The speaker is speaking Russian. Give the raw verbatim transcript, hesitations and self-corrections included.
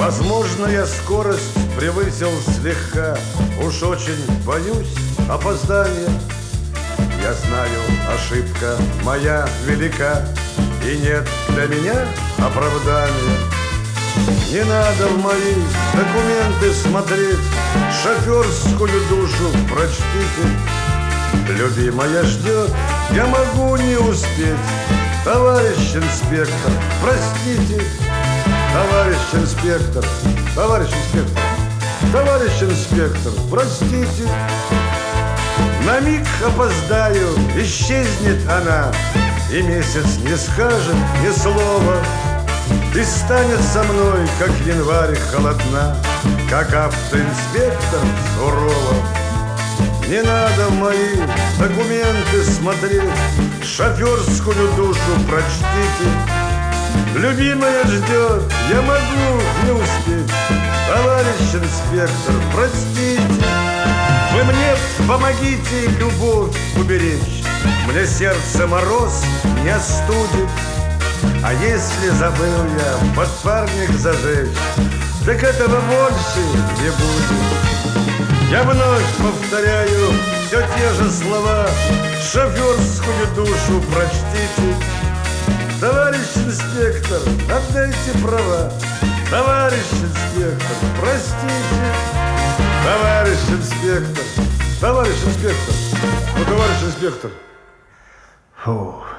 Возможно, я скорость превысил слегка. Уж очень боюсь опоздания. Я знаю, ошибка моя велика, и нет для меня оправдания. Не надо в мои документы смотреть, шоферскую душу прочтите. Любимая ждет, я могу не успеть. Товарищ инспектор, простите. Товарищ инспектор, товарищ инспектор, товарищ инспектор, простите. На миг опоздаю, исчезнет она, и месяц не скажет ни слова, и станет со мной, как январь, холодна, как автоинспектор сурова. Не надо в мои документы смотреть, шоферскую душу прочтите. Любимая ждет, я могу не успеть. Товарищ инспектор, простите. Вы мне помогите любовь уберечь, мне сердце мороз не остудит. А если забыл я подпарник зажечь, так этого больше не будет. Я вновь повторяю все те же слова, шоферскую душу прочтите. Товарищ инспектор, отдайте права. Товарищ инспектор, простите. Товарищ инспектор, товарищ инспектор, ну, товарищ инспектор. Фу.